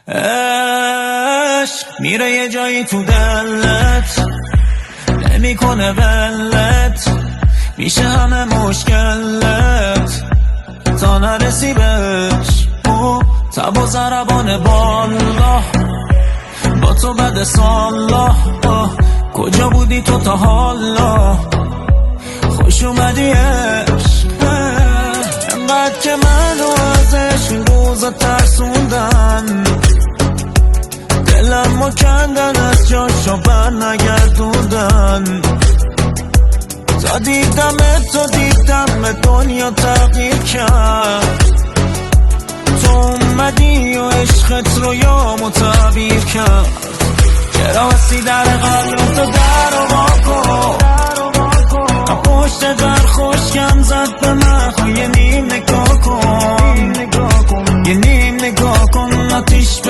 عشق میره یه جایی تو دلت، نمیکنه ولت، میشه همه مشکلت تا نرسی بهش. تب و ضربان بالا با تو بعد سالا، کجا بودی تو تا حالا؟ خوش اومدی عشق، انقدر که منو ازش این روزا ترسوندن، دلم رو کندن از جاشو بر نگردوندن. تا دیدم دنیا تغییر کرد، تو اومدی و عشقت رو یامو تعبیر کرد. چرا هستی در